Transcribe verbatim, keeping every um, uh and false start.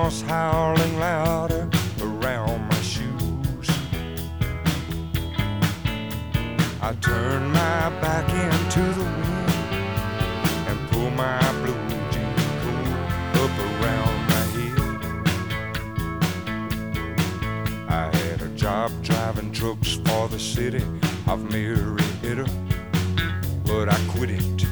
was howling louder around my shoes. I turned my back into the wind and pulled my blue jean coat up around my head. I had a job driving trucks for the city of Marietta, but I quit it